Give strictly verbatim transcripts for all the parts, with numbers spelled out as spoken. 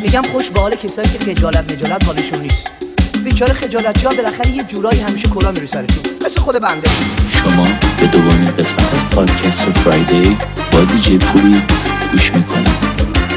میگم خوش به حال کسایی که خجالت مجالت حالشون نیست. بیچاره خجالتی ها بالاخره یه جورایی همیشه کلا میره سرشون، مثل خود بنده. شما به دومین قسمت از پادکست فرایدی با دیجی پولیکس گوش میکنید.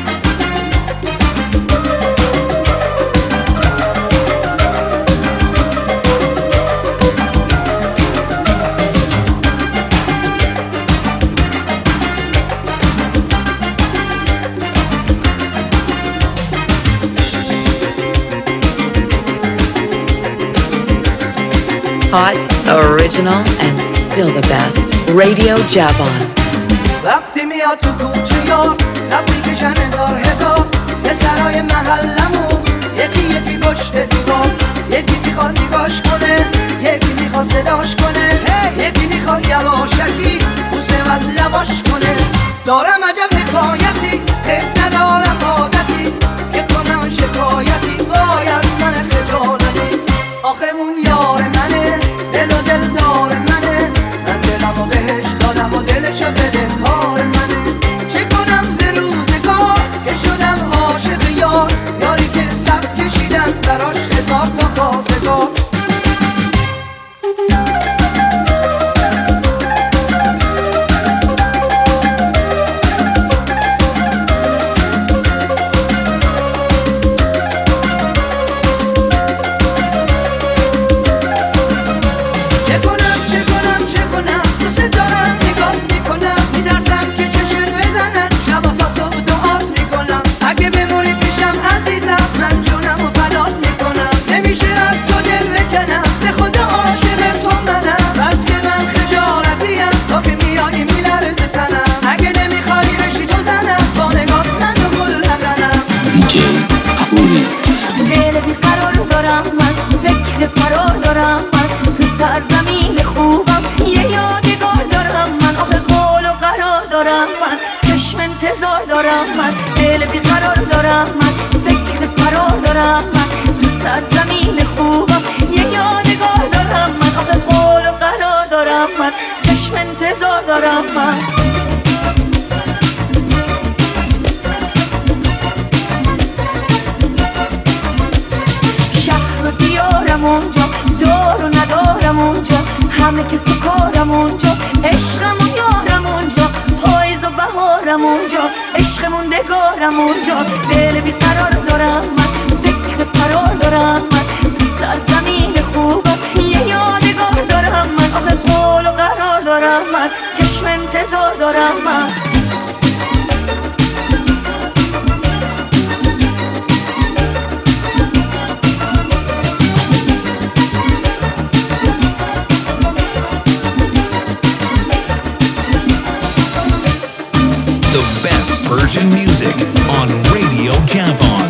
Hot, original, and still the best. Radio Javon. وقتی میاد تو کوچه یا صفی کشن هزار هزار پسرای محلمون یکی یکی پشت دیوار، یکی میخواد نگاش کنه، یکی میخواد صداش کنه، یکی میخواد یواشکی بوسه از لباش کنه. دارم عجب حکایتی، حیف ندارم عادتی که کنم شکایتی، باید من خجالتی. آخه اون یار منه، دل و دل دار منه، من دلم و بهش دادم و دلشو بده کار منه. چه کنم ز روزگار که شدم عاشق یار، یاری که صف کشیدم براش هزار تا خواستگار. Persian music on Radio Javon.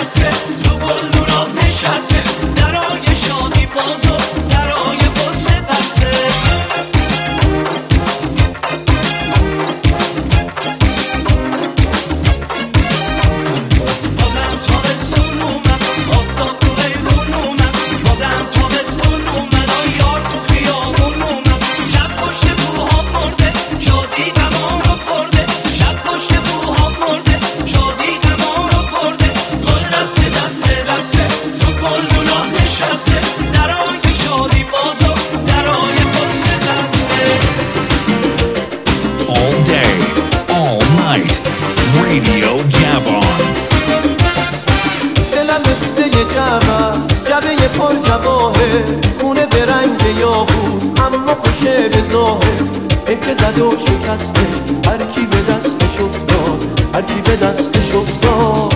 دسته تو گلدونات نشسته درای شادی بازو درای بازه بسته بازم تابستون اومد آفتاب تو ایوون اومد بازم تابستون اومد یار تو خیابون اومد شب پشت کوها مرده شادی تمام رو برده شب پشت کوها مرده شادی تمام رو برده گل دسته دسته دسته تو گلدونا نشسته درای شادی بازو درای بازه دسته All day, all night, Radio Javon. دلم مثل یه جمع جبه پر جواهه خونه به رنگ یاقوت اما خوشه به ظاهر حیف که زده و شکسته هر کی به دستش افتاد هر کی به دستش افتاد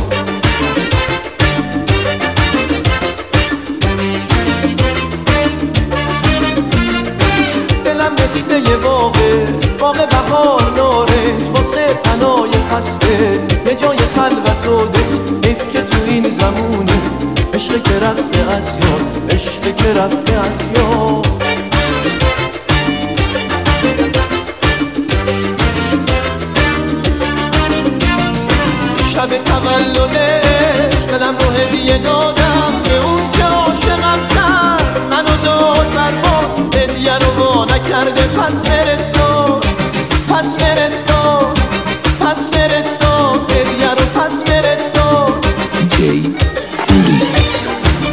دلم مثل یه باغه باغ بهار نارنج واسه تنای خسته یه جای خلوت و دل حیف که تو این زمونه عشق که رفته از یاد عشق که رفته از یاد شب تولدش دلم رو هدیه دادم به اون که عاشقم کرد منو داد بر ما هدیه رو وا نکرده پس فرستاد پس فرستاد پس فرستاد هدیه رو پس فرستاد دیجی پولیکس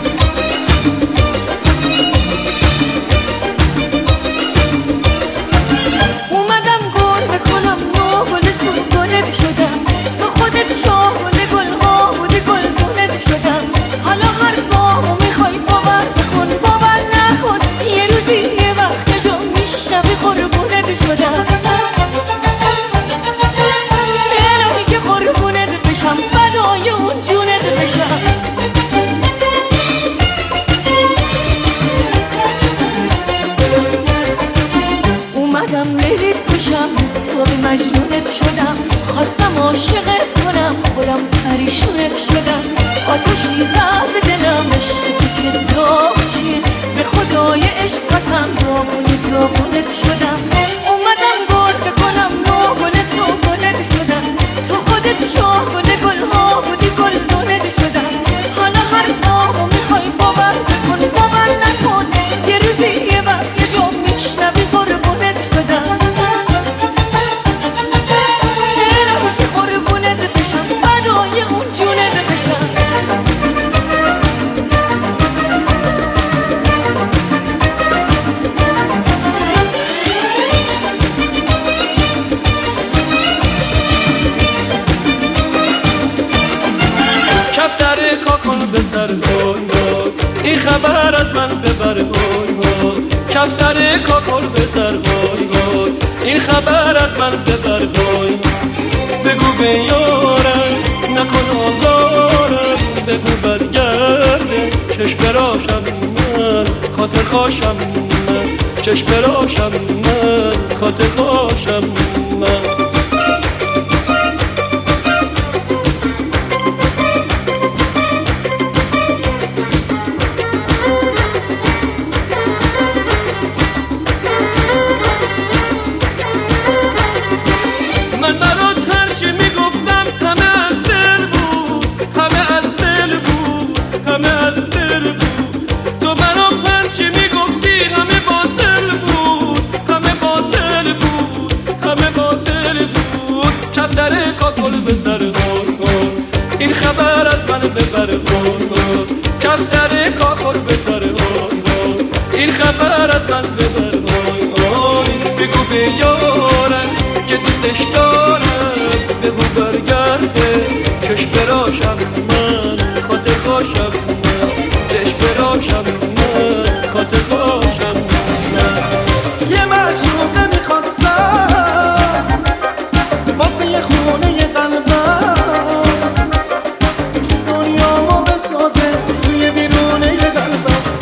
اومدم گل بکنم ما گل سنبولت شدم تو خودت شاهونه گل ها بودی گل گلت شدم حالا حرفامو میخوای باور بکن باور نکن یه روزی یه وقت جا میشنوی قربونت شدم الهی که قربونت بشم فدای اون جونت بشم اومدم لیلیت بشم حساب مجنونت شدم خواستم عاشقت کنم خودم پریشونت شدم آتشی زد به دلم عشق تو که داغ چیه به خدای عشق قسم داغونی داغونت شدم اومدم گل بکنم نو گل سنبولت شدم تو خودت شاهگل گل ها بودی گل دونت شدم حالا حرفامو میخوای باور بکن باور نکن یه روزی یه وقت یه جا میشنوی قربونت شدم الهی که قربونت بشم فدای اون جونت بشم کفتر کاکل به سر هوی هوی این خبر از من ببر هوی هوی کفتر کاکل به سر هوی هوی این خبر از من ببر هوی بگو به یارم نکن آزارم بگو برگرده چشم براشم من خاطر خواشم من چشم براشم من خاطر خواشم من من برات هرچی میگفتم همه از دل بود همه از دل بود همه از دل بود تو برام هرچی میگفتی همه باطل بود همه باطل بود همه باطل بود کفتر کاکل به سر هوی این خبر از من ببر هوی کفتر کاکل به سر هوی این خبر از من ببر هوی بگو به یارم که دوستش دارم بگو برگرده چشم براشم من خاطر خواشم من چشم براشم من خاطر خواشم من یه معشوقه میخواستم واسه یه خونه یه قلبم دنیامو بسازه توی بیرونه یه قلبم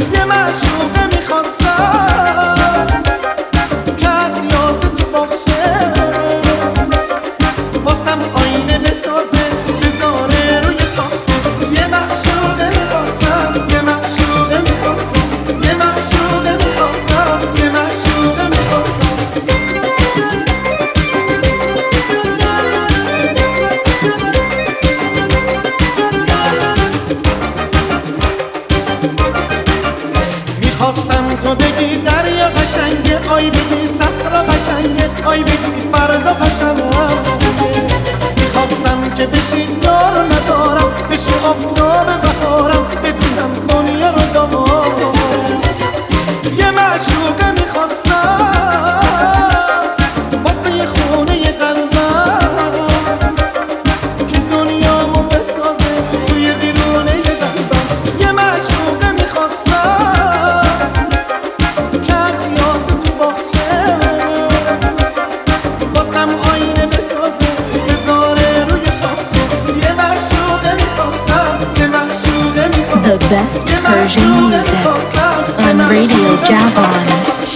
The best Persian music on Radio Javon.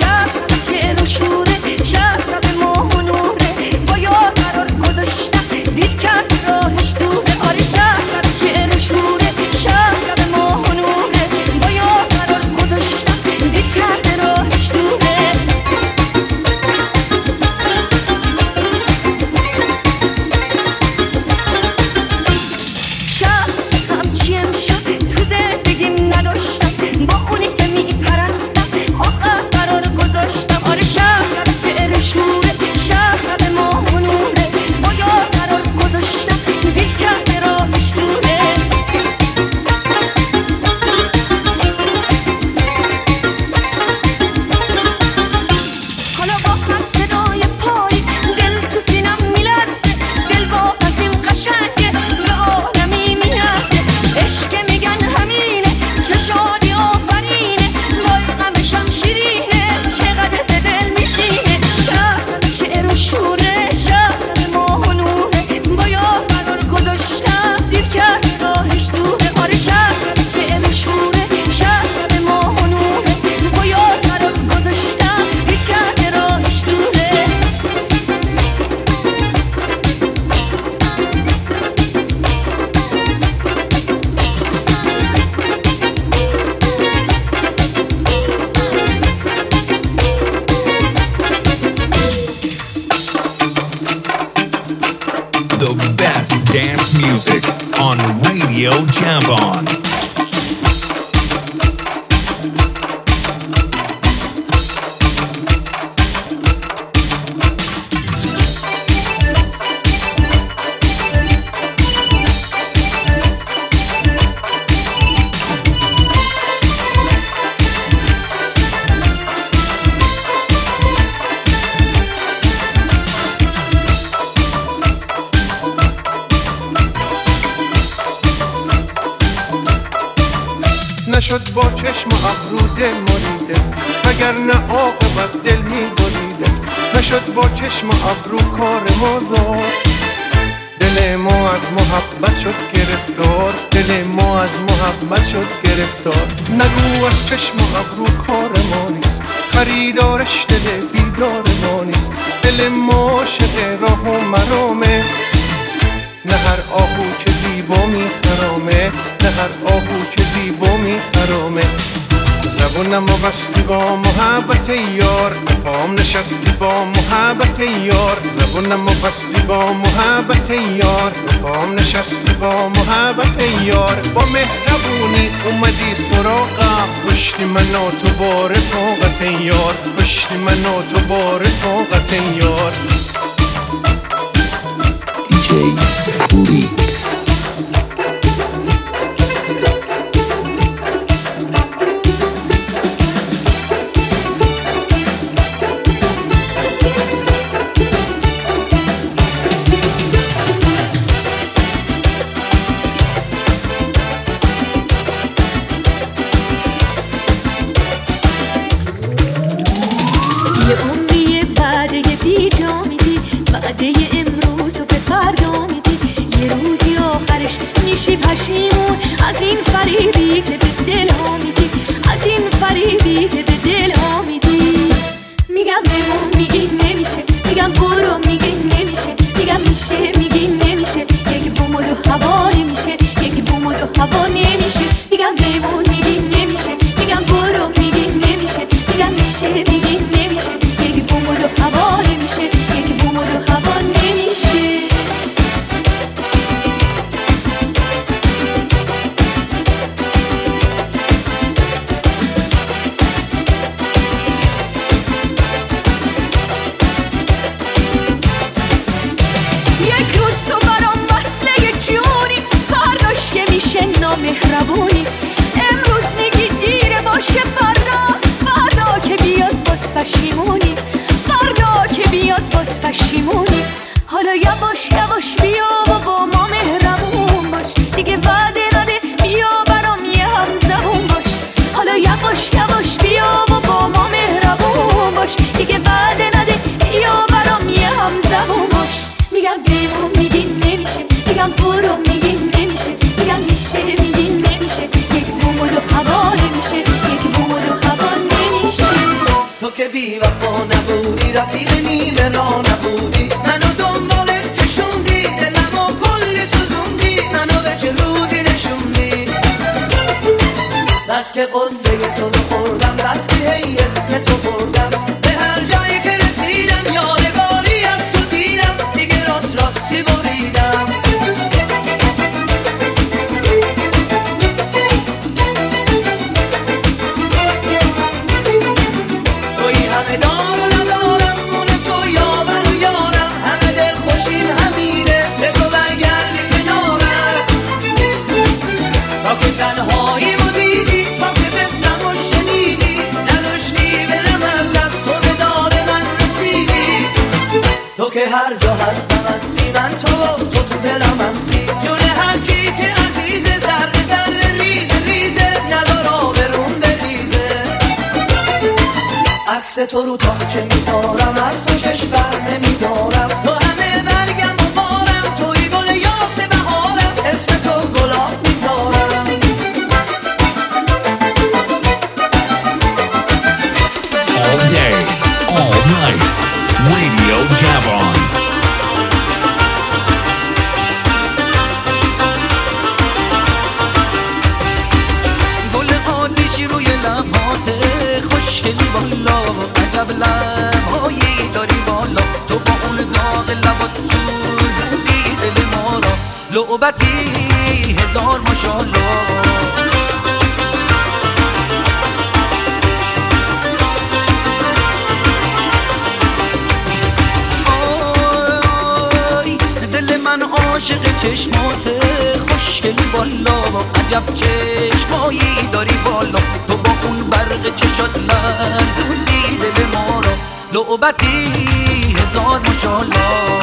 The best dance music on Radio Javon. نشد با چشم ابرو دل مریده وگرنه عاقبت دل می بریده نشد با چشم ابرو کار ما زار دل ما از محبت شد گرفتار دل ما از محبت شد گرفتار نگو از چشم ابرو کار ما نیست خریدارش دل بیدار ما نیست دل ما عاشق راه و مرامه نه هر آهو که زیبا میخرامه نه هر آهو که زیبا میخرامه زبونم و بستی با محبت یار پام نشستی با محبت یار زبونم و بستی با محبت یار پام نشستی با محبت یار با مهربونی اومدی سراغم پشتی من و تو با رفاقت یار پشتی من و تو با رفاقت یار دی جی پولیکس میشی پشیمون از این فریبی که به دل ها میدی از این فریبی که به دل ها میدی میگم بمون میگی نمیشه میگم برو میگی نمیشه میگم میشه میگی نمیشه یک بوم و دو هوا نمیشه یک بوم و دو هوا نمیشه میگم بمون میگی نمیشه میگم برو میگی نمیشه میگم میشه میگی نمیشه یک بوم و دو هوا نمیشه یک بوم و دو هوا نمیشه مهربونی امروز میگی دیره باشه فردا فردا که بیاد باز پشیمونی فردا که بیاد باز پشیمونی حالا یواش یواش بیا و با ما مهربون باش دیگه وعده نده بیا برام یه هم زبون باش حالا یواش یواش بیا و با ما مهربون باش دیگه وعده نده بیا برام یه هم زبون باش میگم بمون میگی نمیشه میگم برو میگی نمیشه میگم میشه میگی نمیشه یک بوم رفیق نیمه را نبودی، منو دنبالت کشوندی، دلمو کلی سوزوندی، منو به چه رودی نشوندی. بس که قصه تو رو خوردم، بس که هی اسم تو بردم، به هر جایی که رسیدم یادگاری از تو دیدم، دیگه راست راستی بریدم. توی همه دار و ندارم، مونس و یاور و یارم، همه دل خوشین همینه، به تو برگردی کنارم. تا که تنهایی و دیدی، تا که بستم و شنیدی، نداشتی برم از دست، تو به داد من رسیدی. تو که هر جا هستم هستی، من تو تو تو دلم هستی، جون هر کی که عزیزه، ذره ذره ریزه ریزه، ندار آبرون بریزه. عکس تو رو تا چه میذارم، از تو چشم بر نمیدارم، تو همه برگم و بارم، توی گل یاس بهارم، اسم تو گلاب میذارم. All day, all night, Radio Javon. گل آتیشی روی لبات خوشگلی بالا، عجب لبهایی داری بالا، تو با اون داغ لبات سوزوندی دل ما را، لعبتی هزار ماشاءالله. آی دل من عاشق چشمات خوشگلی بالا، عجب چشمایی داری بالا، تو با اون برق چشات لرزوندی دل ما را، لعبتی هزار ماشاءالله.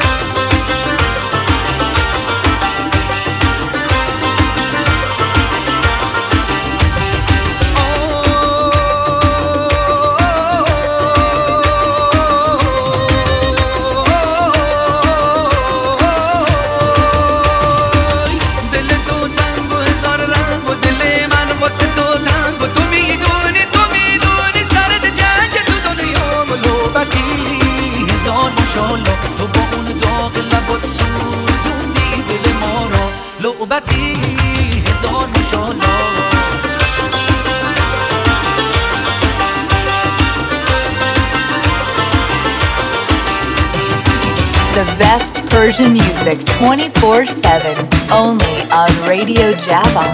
تو با اون داغ لبات سوزوندی دل ما را، لعبتی هزار ماشاءالله. The best Persian music twenty-four seven, only on Radio Javon.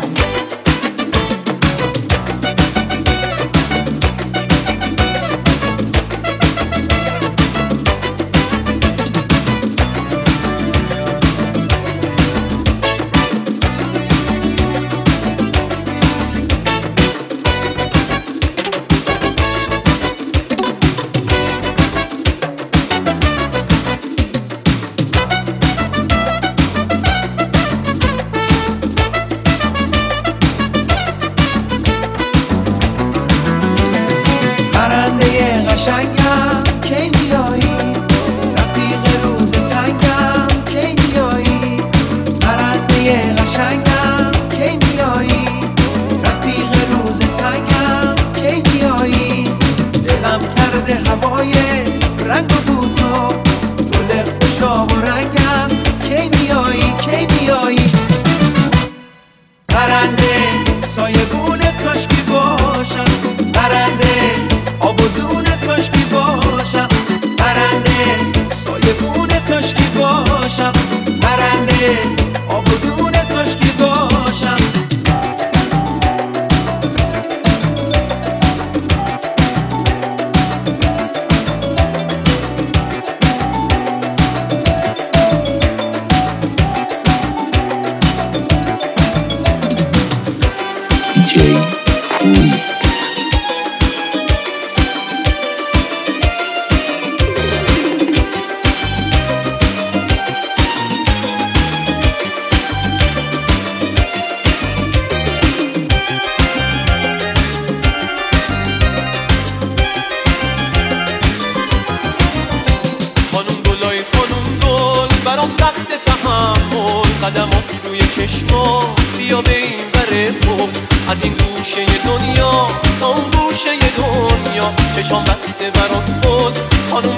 چشام بسته برات بود خانوم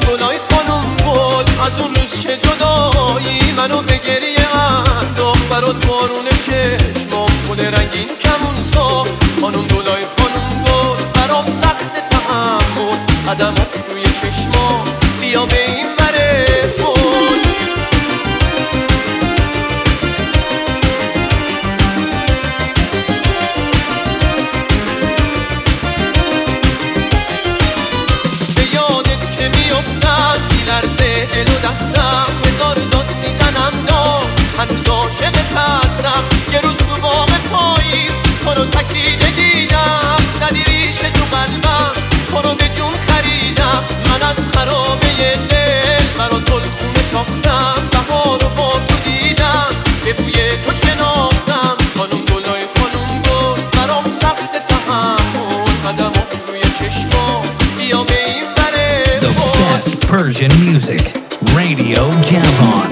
از اون روز که جدایی منو به گریه انداخت برات بارون چشمام گل رنگین کمون سا خانم گلای خانم گل برام سخت تحمل قدمات روی چشمام بیا به این وره فول به یادت که میافتم میلرزه دل و دستم هزار داد میزنم داد هنوز عاشقت هستم یه روز تو باغ پاییز تو رو تکیده دیدم زدی ریشه تو قلبم تو رو به جون خریدم من از خرابه دل برات گلخونه ساختم بهار رو با تو دیدم به بوی تو شناختم خانم گلای خانم گل برام سخت تحمل قدمات روی چشمام بیا به این وره The best Persian music, Radio Javon.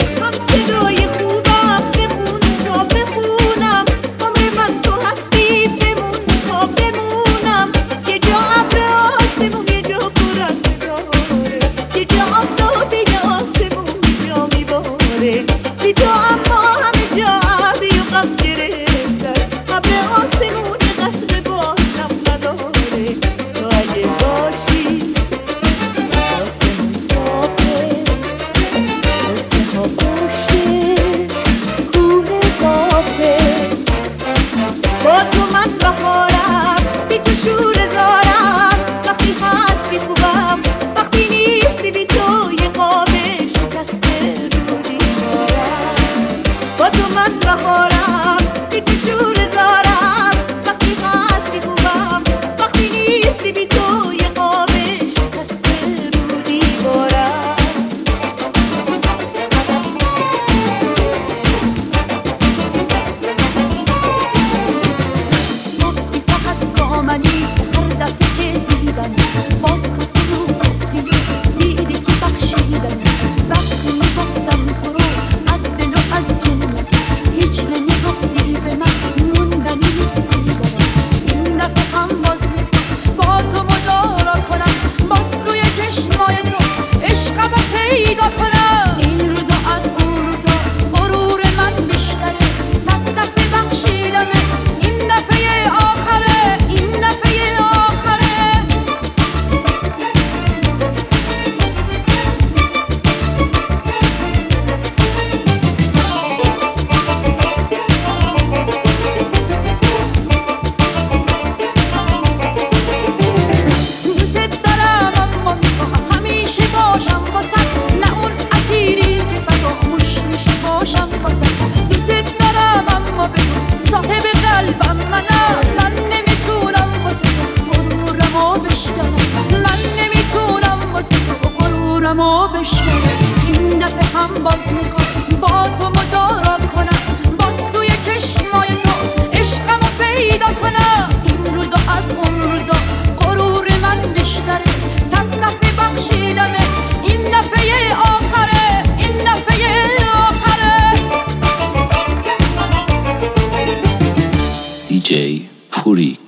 دی جی پوریک